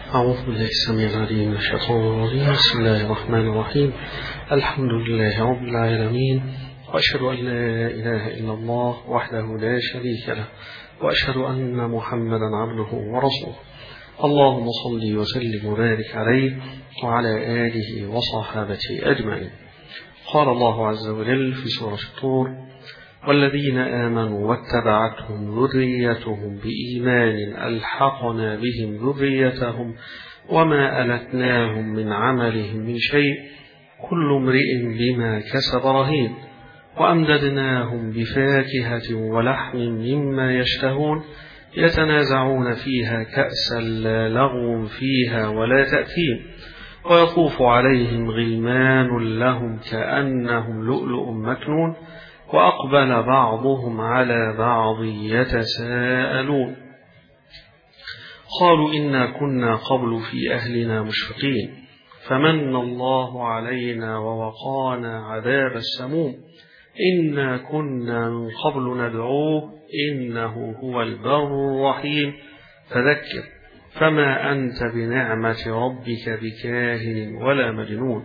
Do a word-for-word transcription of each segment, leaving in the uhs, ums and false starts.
أعوذ بالله السميع العليم من الشيطان الرجيم. بسم الله الرحمن الرحيم. الحمد لله رب العالمين، وأشهد أن لا إله إلا الله وحده لا شريك له، وأشهد أن محمدا عبده ورسوله. اللهم صل وسلم وبارك عليه وعلى آله وصحابته أجمعين. قال الله عز وجل في سورة الطور: والذين آمنوا واتبعتهم ذريتهم بإيمان ألحقنا بهم ذريتهم وما ألتناهم من عملهم من شيء كل امرئ بما كسب رهين وأمددناهم بفاكهة ولحم مما يشتهون يتنازعون فيها كأسا لا لغو فيها ولا تأثيم ويطوف عليهم غلمان لهم كأنهم لؤلؤ مكنون وأقبل بعضهم على بعض يتساءلون قالوا إنا كنا قبل في أهلنا مشفقين فمن الله علينا ووقانا عذاب السموم إنا كنا من قبل ندعوه إنه هو البر الرحيم فذكر فما أنت بنعمة ربك بكاهن ولا مجنون.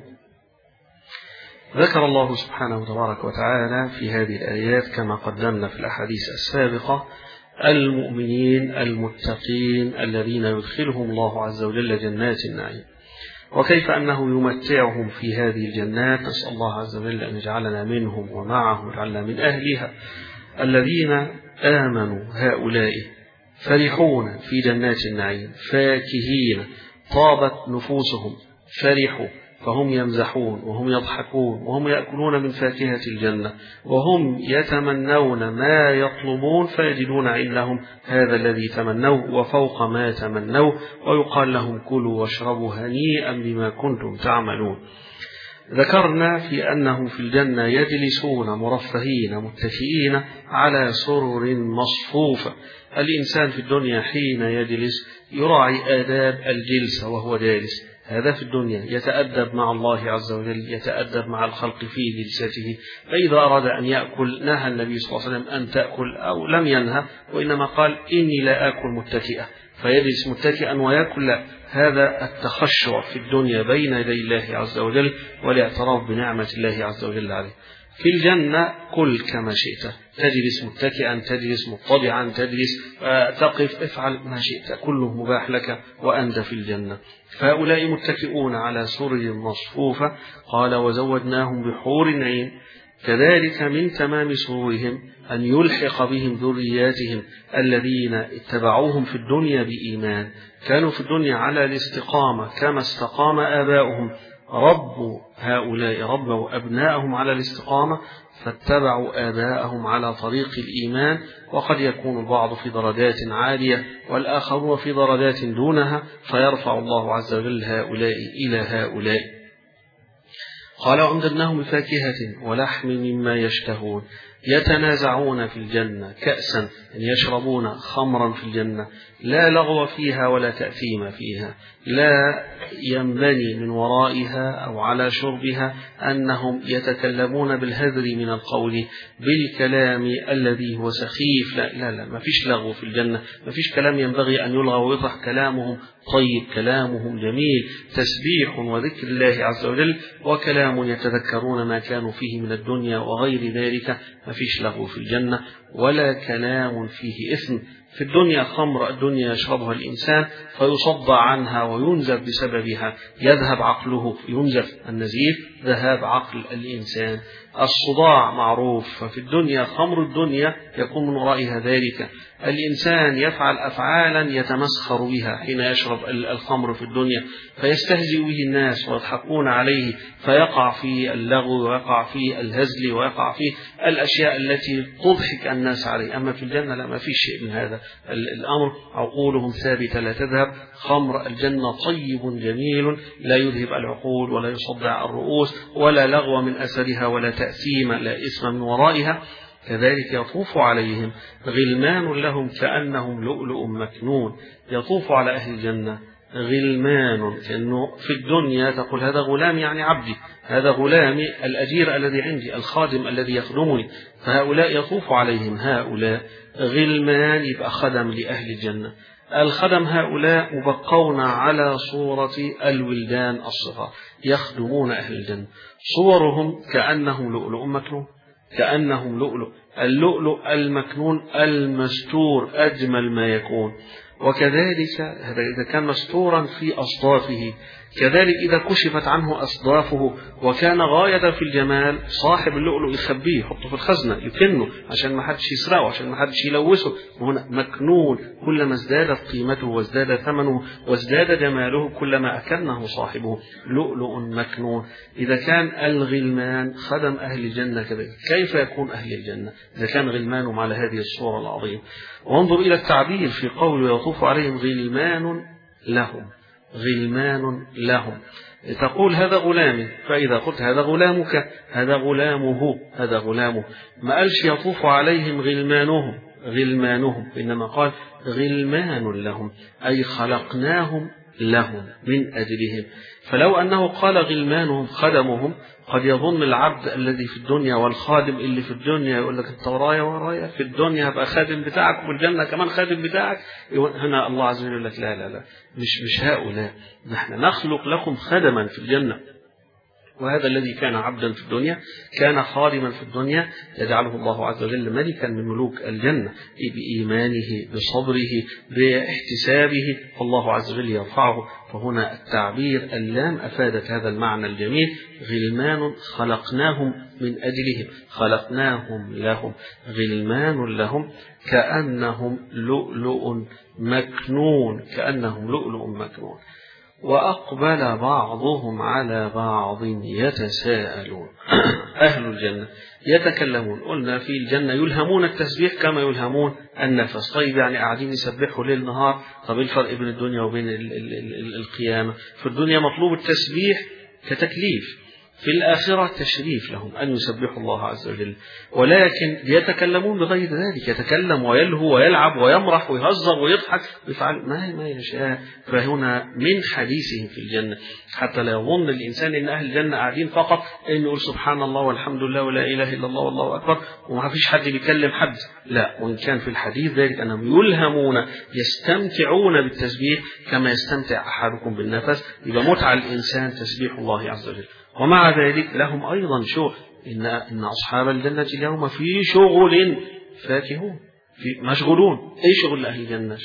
ذكر الله سبحانه تبارك وتعالى في هذه الآيات كما قدمنا في الأحاديث السابقة المؤمنين المتقين الذين يدخلهم الله عز وجل جنات النعيم، وكيف أنه يمتعهم في هذه الجنات. نسأل الله عز وجل أن يجعلنا منهم ومعهم ويجعلنا من أهلها. الذين آمنوا هؤلاء فرحون في جنات النعيم فاكهين طابت نفوسهم، فرحوا فهم يمزحون وهم يضحكون وهم يأكلون من فاكهة الجنة وهم يتمنون ما يطلبون فيجدون عندهم هذا الذي تمنوا وفوق ما تمنوا، ويقال لهم كلوا واشربوا هنيئا بما كنتم تعملون. ذكرنا في أنهم في الجنة يجلسون مرفهين متكئين على سرر مصفوفة. الإنسان في الدنيا حين يجلس يراعي آداب الجلسة وهو جالس، هذا في الدنيا يتأدب مع الله عز وجل، يتأدب مع الخلق في جلسته. فإذا أراد أن يأكل نهى النبي صلى الله عليه وسلم أن تأكل أو لم ينهى، وإنما قال إني لا آكل متكئا، فيجلس متكئا ويأكل. لا، هذا التخشع في الدنيا بين يدي الله عز وجل والاعتراف بنعمة الله عز وجل عليه. في الجنة كل كما شئت، تجلس متكئا، تجلس مضطجعا، تجلس تقف، افعل ما شئت، كله مباح لك وأنت في الجنة. فهؤلاء متكئون على سرر مصفوفة. قال وزودناهم بحور عين. كذلك من تمام سرورهم أن يلحق بهم ذرياتهم الذين اتبعوهم في الدنيا بإيمان، كانوا في الدنيا على الاستقامة كما استقام آباؤهم، ربوا هؤلاء ربوا أبناءهم على الاستقامة فاتبعوا آباءهم على طريق الإيمان. وقد يكون البعض في درجات عالية والآخرون في درجات دونها، فيرفع الله عز وجل هؤلاء إلى هؤلاء. قال وأمددناهم بفاكهة ولحم مما يشتهون يتنازعون في الجنة كأسا، يشربون خمرا في الجنة لا لغو فيها ولا تأثيم فيها، لا ينبني من ورائها أو على شربها أنهم يتكلمون بالهذر من القول بالكلام الذي هو سخيف. لا لا لا، ما فيش لغو في الجنة، ما فيش كلام ينبغي أن يلغى ويطرح. كلامهم طيب، كلامهم جميل، تسبيح وذكر الله عز وجل وكلام يتذكرون ما كانوا فيه من الدنيا وغير ذلك. ما فيش لغو في الجنة ولا كلام فيه إثم. في الدنيا خمر، الدنيا يشربها الإنسان فيصدع عنها وينزف بسببها، يذهب عقله، ينزف النزيف ذهاب عقل الإنسان. الصداع معروف، ففي الدنيا خمر الدنيا يكون من ورائها ذلك. الإنسان يفعل أفعالا يتمسخر بها حين يشرب الخمر في الدنيا، فيستهزئ به الناس ويضحكون عليه، فيقع في اللغو ويقع في الهزل ويقع في الأشياء التي تضحك الناس عليه. أما في الجنة لا، ما في شيء من هذا الأمر، عقولهم ثابتة لا تذهب. خمر الجنة طيب جميل لا يذهب العقول ولا يصدع الرؤوس ولا لغو من أثرها ولا تأثيم، لا إثم من ورائها. كذلك يطوف عليهم غلمان لهم كأنهم لؤلؤ مكنون. يطوف على أهل الجنة غلمان، كأنه في الدنيا تقول هذا غلام يعني عبدي، هذا غلامي الأجير الذي عندي، الخادم الذي يخدمني. فهؤلاء يطوف عليهم هؤلاء غلمان، يبقى خدم لأهل الجنة. الخدم هؤلاء مبقون على صورة الولدان الصغار يخدمون أهل الجنة، صورهم كأنهم لؤلؤ مكنون، كأنهم لؤلؤ، اللؤلؤ المكنون المستور أجمل ما يكون. وكذلك هذا إذا كان مستورا في أصدافه، كذلك إذا كشفت عنه أصدافه وكان غاية في الجمال، صاحب اللؤلؤ يخبيه، يحطه في الخزنة، يكنه عشان ما حدش يسرقه، عشان ما حدش يلوثه. هنا مكنون، كلما ازدادت قيمته وازداد ثمنه وازداد جماله كلما أكنه صاحبه لؤلؤ مكنون. إذا كان الغلمان خدم أهل الجنة كذلك، كيف يكون أهل الجنة إذا كان غلمانهم على هذه الصورة العظيمة؟ وانظر إلى التعبير في قوله يطوف عليهم غلمان لهم، غلمان لهم، تقول هذا غلامي، فإذا قلت هذا غلامك هذا غلامه، هذا غلامه، ما قالش يطوف عليهم غلمانهم غلمانهم، إنما قال غلمان لهم، أي خلقناهم لهم من أجلهم. فلو أنه قال غلمانهم خدمهم، قد يظن العبد الذي في الدنيا والخادم اللي في الدنيا يقول لك انت ورايا ورايا في الدنيا هبقى خادم بتاعك وفي الجنة كمان خادم بتاعك. هنا الله عز وجل يقول لك لا لا لا، مش مش هؤلاء، نحن نخلق لكم خدما في الجنة. وهذا الذي كان عبدا في الدنيا كان خادما في الدنيا يجعله الله عز وجل ملكا من ملوك الجنة بإيمانه بصبره باحتسابه، فالله عز وجل يرفعه. فهنا التعبير اللام أفادت هذا المعنى الجميل، غلمان خلقناهم من أجلهم، خلقناهم لهم، غلمان لهم كأنهم لؤلؤ مكنون، كأنهم لؤلؤ مكنون. وأقبل بعضهم على بعض يتساءلون. أهل الجنة يتكلمون، قلنا في الجنة يلهمون التسبيح كما يلهمون النفس. طيب يعني قاعدين يسبحوا ليل نهار، طب الفرق بين الدنيا وبين ال ال ال القيامة؟ في الدنيا مطلوب التسبيح كتكليف، في الآخرة تشريف لهم أن يسبحوا الله عز وجل، ولكن يتكلمون بغير ذلك، يتكلم ويلهو ويلعب ويمرح ويهزر ويضحك ويفعل ما ما يشاء. فهنا من حديثهم في الجنة، حتى لا يظن الإنسان إن أهل الجنة قاعدين فقط إنه يقول سبحان الله والحمد لله ولا إله إلا الله والله أكبر وما فيش حد بيكلم حد، لا. وإن كان في الحديث ذلك أنهم يلهمون يستمتعون بالتسبيح كما يستمتع أحدكم بالنفس. يبقى متع الإنسان تسبيح الله عز وجل. ومع ذلك لهم أيضا شغل، إن إن أصحاب الجنة اليوم في شغل فاكهون، في مشغولون. أي شغل أهل الجنة؟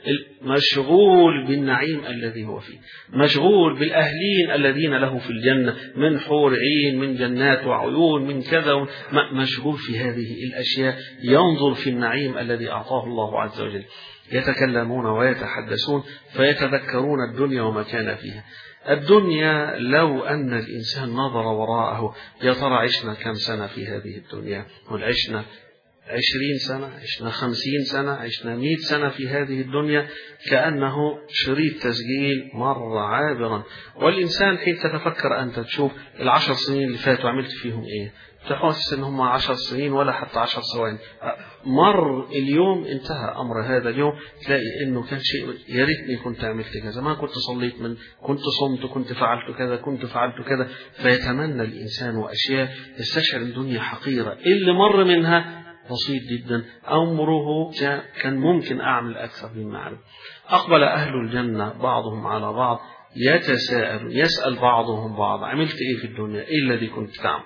مشغول بالنعيم الذي هو فيه، مشغول بالأهلين الذين له في الجنة من حور عين، من جنات وعيون، من كذا، مشغول في هذه الأشياء، ينظر في النعيم الذي أعطاه الله عز وجل. يتكلمون ويتحدثون فيتذكرون الدنيا وما كان فيها. الدنيا لو أن الإنسان نظر وراءه، يا ترى عشنا كم سنة في هذه الدنيا؟ قل عشنا عشرين سنة، عشنا خمسين سنة، عشنا مئة سنة في هذه الدنيا، كأنه شريط تسجيل مر عابرا. والإنسان حين تتفكر أنت تشوف العشر سنين اللي فاتوا عملت فيهم إيه، تحس ان هم عشر سنين ولا حتى عشر ثواني، مر اليوم انتهى امر هذا اليوم. تلاقي انه كان شيء يا ريتني كنت عملت كذا، ما كنت صليت، من كنت صمت، كنت فعلت كذا، كنت فعلت كذا. فيتمنى الانسان اشياء يستشعر الدنيا حقيره، اللي مر منها بسيط جدا، امره كان ممكن اعمل اكثر مما عمل. اقبل اهل الجنه بعضهم على بعض يتساءل، يسال بعضهم بعض عملت ايه في الدنيا، ايه الذي كنت تعمل؟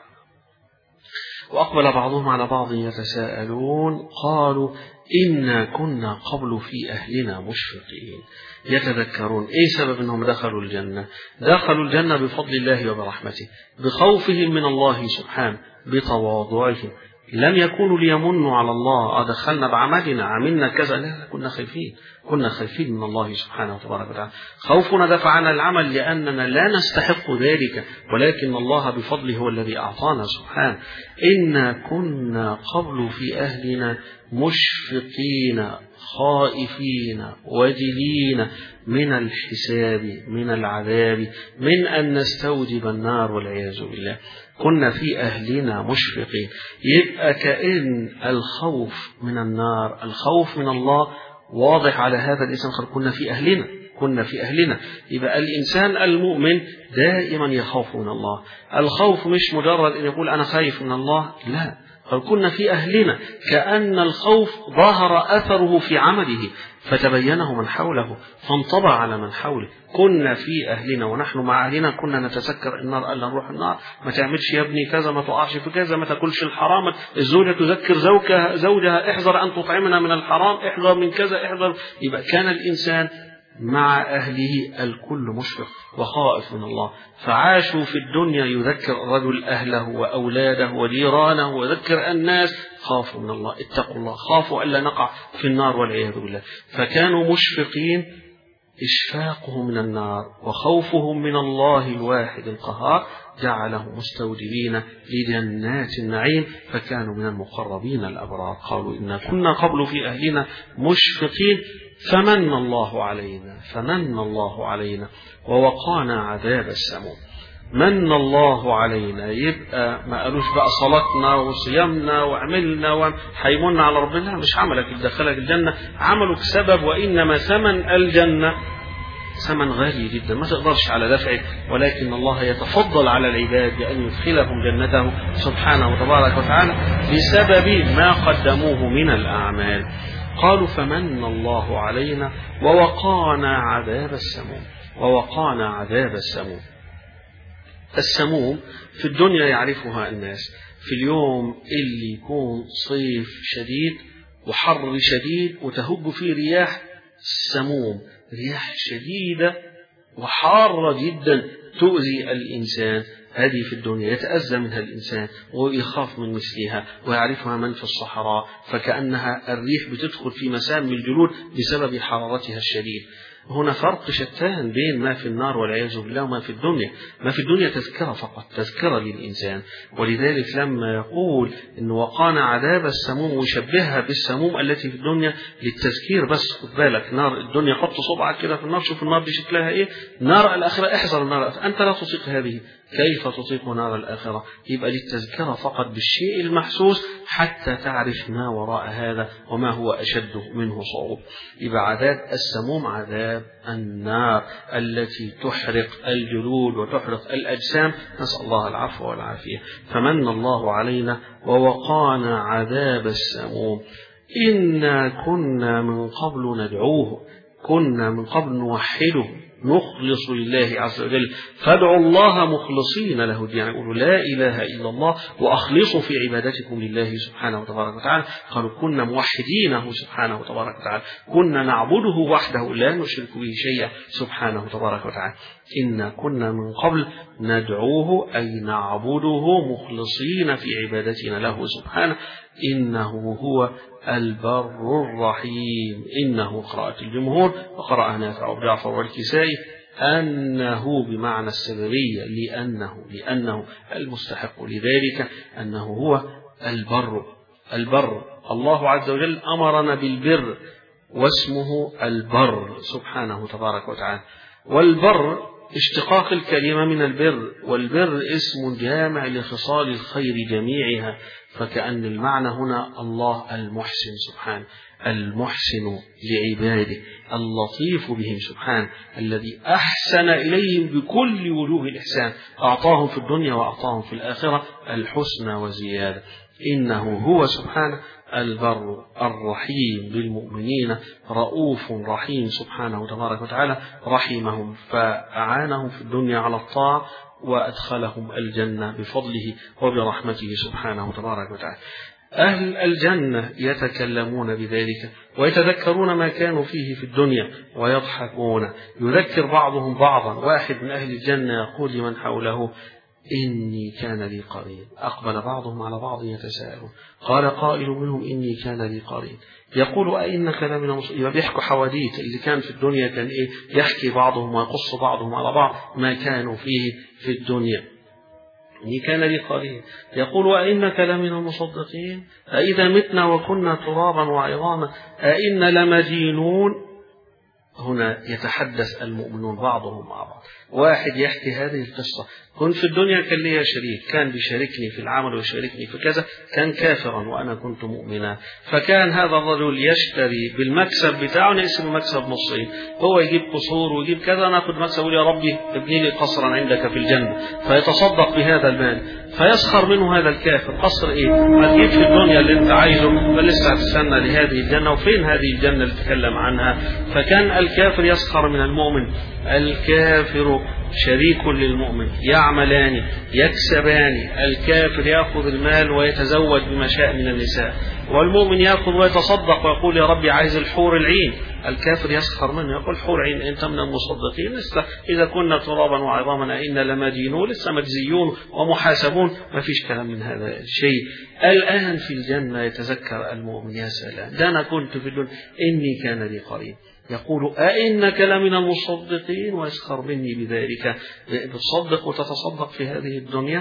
وأقبل بعضهم على بعض يتساءلون قالوا إنا كنا قبل في أهلنا مشفقين. يتذكرون إيه سبب أنهم دخلوا الجنة؟ دخلوا الجنة بفضل الله وبرحمته، بخوفهم من الله سبحانه، بتواضعهم. لم يكونوا ليمنوا على الله أدخلنا بعملنا عملنا كذا، لا، كنا خايفين، كنا خايفين من الله سبحانه وتبارك وتعالى. خوفنا دفع عنا العمل لأننا لا نستحق ذلك، ولكن الله بفضله هو الذي أعطانا سبحانه. إنا كنا قبل في أهلنا مشفقين خائفين وجلين من الحساب، من العذاب، من أن نستوجب النار والعياذ بالله. كنا في أهلنا مشفقين، يبقى كأن الخوف من النار، الخوف من الله واضح على هذا الإنسان. كنا في أهلنا، كنا في أهلنا. يبقى الإنسان المؤمن دائما يخاف من الله. الخوف مش مجرد أن يقول أنا خايف من الله، لا، قال كنا في أهلنا، كأن الخوف ظهر أثره في عمله فتبينه من حوله فانطبع على من حوله. كنا في أهلنا ونحن مع أهلنا كنا نتذكر النار، قال نروح النار، ما تعملش يا ابني كذا، ما تقعش في كذا، ما تاكلش الحرام، الزوجة تذكر زوجها, زوجها احذر أن تطعمنا من الحرام، احذر من كذا، احذر. يبقى كان الإنسان مع أهله الكل مشفق وخائف من الله، فعاشوا في الدنيا يذكر الرجل أهله وأولاده وجيرانه ويذكر الناس، خافوا من الله، اتقوا الله، خافوا ألا نقع في النار والعياذ بالله، فكانوا مشفقين. إشفاقهم من النار وخوفهم من الله الواحد القهار جعلهم مستوجبين لجنات النعيم، فكانوا من المقربين الأبرار. قالوا إنا كنا قبل في أهلنا مشفقين فمن الله علينا فمن الله علينا ووقانا عذاب السموم. من الله علينا، يبقى ما قالوش بقى صلاتنا وصيامنا وعملنا وحيمنا على ربنا، مش عملك يدخلك الجنة، عملك سبب، وإنما ثمن الجنة ثمن غالي جدا ما تقدرش على دفعه، ولكن الله يتفضل على العباد بأن يدخلهم جنته سبحانه وتبارك وتعالى بسبب ما قدموه من الأعمال. قالوا فمن الله علينا ووقانا عذاب السموم. ووقانا عذاب السموم. السموم في الدنيا يعرفها الناس، في اليوم اللي يكون صيف شديد وحر شديد وتهب فيه رياح سموم، رياح شديدة وحارة جدا تؤذي الإنسان، هذه في الدنيا يتأذى منها الإنسان ويخاف من مثلها، ويعرفها من في الصحراء، فكأنها الريح بتدخل في مسام الجلود بسبب حرارتها الشديد. هنا فرق شتان بين ما في النار والعياذ بالله وما في الدنيا. ما في الدنيا تذكرة فقط، تذكرة للإنسان، ولذلك لما يقول إن وقانا عذاب السموم ويشبهها بالسموم التي في الدنيا للتذكير بس. خد بالك نار الدنيا، حط صبعك كده في النار، شوف النار دي شكلها إيه، نار الآخرة احذر النار الآخرة. أنت لا تطيق هذه، كيف تطيق نار الآخرة؟ يبقى للتذكرة فقط بالشيء المحسوس حتى تعرف ما وراء هذا وما هو أشد منه صعوبة. يبقى عذاب السموم عذاب النار التي تحرق الجلود وتحرق الأجسام، نسأل الله العفو والعافية. فمن الله علينا ووقانا عذاب السموم. إنا كنا من قبل ندعوه، كنا من قبل نوحده، نخلص لله عز وجل، فادعوا الله مخلصين له الدين، يعني يقولوا لا إله إلا الله وأخلصوا في عبادتكم لله سبحانه وتبارك وتعالى. قالوا كنا موحدينه سبحانه وتبارك وتعالى، كنا نعبده وحده لا نشرك به شيئا سبحانه وتبارك وتعالى. إنا كنا من قبل ندعوه أي نعبده مخلصين في عبادتنا له سبحانه، إنه هو البر الرحيم. إنه قراءة الجمهور وقرأ نافع وجعفر والكسائي أنه بمعنى السببية، لأنه لأنه المستحق لذلك، أنه هو البر. البر الله عز وجل أمرنا بالبر واسمه البر سبحانه تبارك وتعالى. والبر اشتقاق الكلمة من البر، والبر اسم جامع لخصال الخير جميعها، فكأن المعنى هنا الله المحسن سبحانه، المحسن لعباده، اللطيف بهم سبحانه، الذي أحسن إليهم بكل وجوه الإحسان، أعطاهم في الدنيا وأعطاهم في الآخرة الحسنى وزيادة. إنه هو سبحانه البر الرحيم بالمؤمنين، رؤوف رحيم سبحانه تبارك وتعالى، رحمهم فأعانهم في الدنيا على الطاعة وأدخلهم الجنة بفضله وبرحمته سبحانه تبارك وتعالى. أهل الجنة يتكلمون بذلك ويتذكرون ما كانوا فيه في الدنيا ويضحكون، يذكر بعضهم بعضا. واحد من أهل الجنة يقول لمن حوله إني كان لي قرين. أقبل بعضهم على بعض يتساءلون، قال قائل منهم إني كان لي قرين يقول أئنك لمن المصدقين. يبقى بيحكوا حواديت اللي كان في الدنيا، كان إيه، يحكي بعضهم ويقص بعضهم على بعض ما كانوا فيه في الدنيا. إني كان لي قرين يقول أئنك لمن المصدقين أئذا متنا وكنا ترابا وعظاما أئنا لمدينون هنا يتحدث المؤمنون بعضهم مع بعض. واحد يحكي هذه القصة: كنت في الدنيا كان لي شريك، كان بيشاركني في العمل ويشاركني في كذا، كان كافرا وأنا كنت مؤمنا، فكان هذا الرجل يشتري بالمكسب بتاعه، نقسم المكسب نصين، هو يجيب قصور ويجيب كذا، ناخذ مكسب ويقول يا ربي ابني لي قصرا عندك في الجنة، فيتصدق بهذا المال. فيسخر منه هذا الكافر: قصر ايه؟ ما تجيب في الدنيا اللي انت عايزه، بل لسه هتستنى لهذه الجنة، وفين هذه الجنة اللي تكلم عنها؟ فكان الكافر يسخر من المؤمن. الكافر شريك للمؤمن، يعملان يكسبان، الكافر يأخذ المال ويتزوج بما شاء من النساء، والمؤمن يأخذ ويتصدق ويقول يا ربي عايز الحور العين. الكافر يسخر منه يقول حور عين، انت من المصدقين؟ لسه اذا كنا ترابا وعظاما إنا لمدينون، لسه مجزيون ومحاسبون. ما فيش كلام من هذا الشيء. الآن في الجنة يتذكر المؤمن: يا سلام، ده أنا كنت في الدنيا إني كان لي قريب يقول أئنك لمن المصدقين، ويسخر مني بذلك. بتصدق وتتصدق في هذه الدنيا.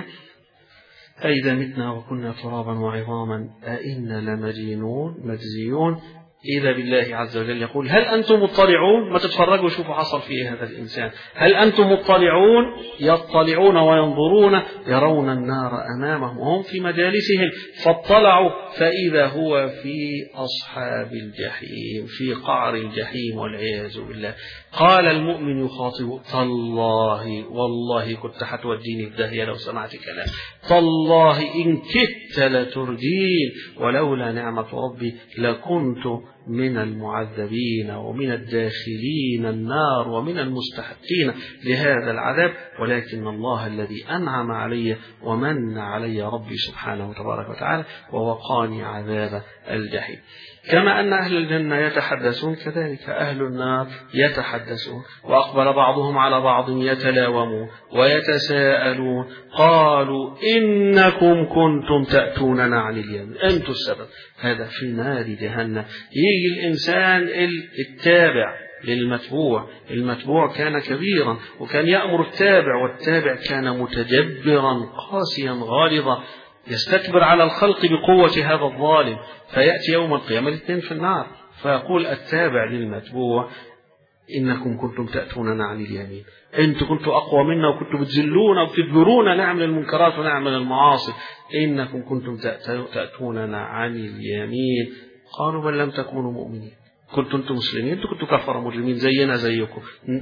أئذا متنا وكنا ترابا وعظاما أئنا لمدينون مجزيون. إذا بالله عز وجل يقول: هل أنتم مطلعون؟ ما تتفرجوا شوفوا حصل فيه هذا الإنسان. هل أنتم مطلعون؟ يطلعون وينظرون، يرون النار أمامهم وهم في مجالسهم، فاطلعوا فإذا هو في أصحاب الجحيم، في قعر الجحيم والعياذ بالله. قال المؤمن يخاطب: تالله والله كنت حتوديني في داهية لو سمعت كلام، تالله إن كدت لتردين، ولولا نعمة ربي لكنت من المعذبين ومن الداخلين النار ومن المستحقين لهذا العذاب، ولكن الله الذي أنعم علي ومن علي ربي سبحانه وتبارك وتعالى ووقاني عذاب الجحيم. كما أن أهل الجنة يتحدثون، كذلك أهل النار يتحدثون. وأقبل بعضهم على بعض يتلاومون ويتساءلون، قالوا إنكم كنتم تأتوننا عن اليمين، أنتم السبب. هذا في نار جهنم. يجي الإنسان التابع للمتبوع، المتبوع كان كبيرا وكان يأمر التابع، والتابع كان متجبرا قاسيا غالظا، يستكبر على الخلق بقوة هذا الظالم. فيأتي يوم القيامة الاثنين في النار، فيقول التابع للمتبوع: إنكم كنتم تأتوننا عن اليمين، أنتم كنتوا أقوى منا وكنتوا بتذلونا وبتجبرونا نعمل المنكرات ونعمل المعاصي، إنكم كنتم تأتوننا عن اليمين. قالوا: بل لم تكونوا مؤمنين، كنتم أنتم مسلمين، أنتم كنتوا كفر مجرمين زينا زيكم،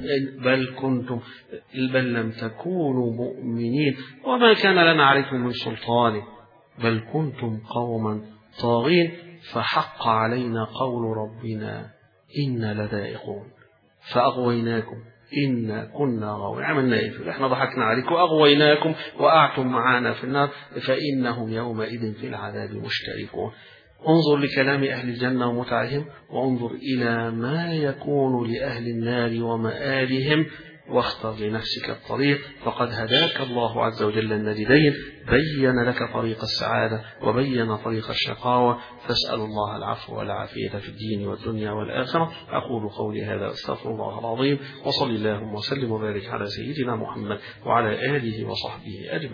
بل كنتم بل لم تكونوا مؤمنين وما كان لنا عليكم من سلطان، بل كنتم قوما طاغين، فحق علينا قول ربنا إنا لذائقون فأغويناكم إنا كنا غاوين. عملنا إيه؟ إحنا ضحكنا عليكم وأغويناكم وقعتم معنا في النار، فإنهم يومئذ في العذاب مشتركون. انظر لكلام أهل الجنة ومتعهم، وانظر إلى ما يكون لأهل النار ومآلهم، واختر لنفسك الطريق، فقد هداك الله عز وجل النجدين، بين لك طريق السعادة وبين طريق الشقاوة، فاسأل الله العفو والعافية في الدين والدنيا والآخرة. أقول قولي هذا أستغفر الله العظيم، وصل اللهم وسلم وبارك على سيدنا محمد وعلى آله وصحبه أجمعين.